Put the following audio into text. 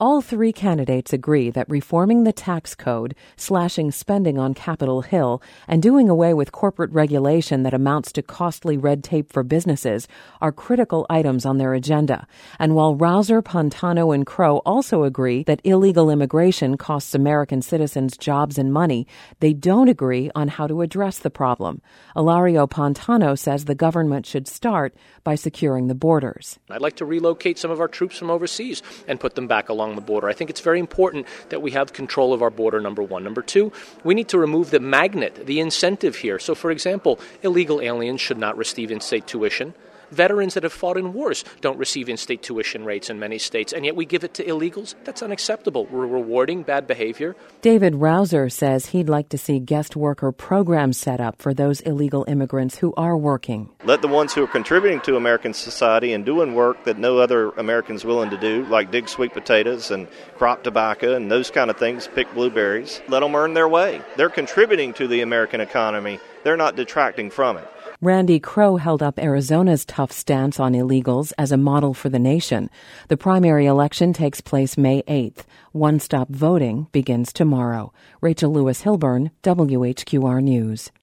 All three candidates agree that reforming the tax code, slashing spending on Capitol Hill, and doing away with corporate regulation that amounts to costly red tape for businesses are critical items on their agenda. And while Rouser, Pantano, and Crow also agree that illegal immigration costs American citizens jobs and money, they don't agree on how to address the problem. Ilario Pantano says the government should start by securing the borders. I'd like to relocate some of our troops from overseas and put them back along the border. I think it's very important that we have control of our border, number one. Number two, we need to remove the magnet, the incentive here. So, for example, illegal aliens should not receive in-state tuition. Veterans that have fought in wars don't receive in-state tuition rates in many states, and yet we give it to illegals? That's unacceptable. We're rewarding bad behavior. David Rouser says he'd like to see guest worker programs set up for those illegal immigrants who are working. Let the ones who are contributing to American society and doing work that no other American's willing to do, like dig sweet potatoes and crop tobacco and those kind of things, pick blueberries, let them earn their way. They're contributing to the American economy. They're not detracting from it. Randy Crow held up Arizona's tough stance on illegals as a model for the nation. The primary election takes place May 8th. One-stop voting begins tomorrow. Rachel Lewis Hilburn, WHQR News.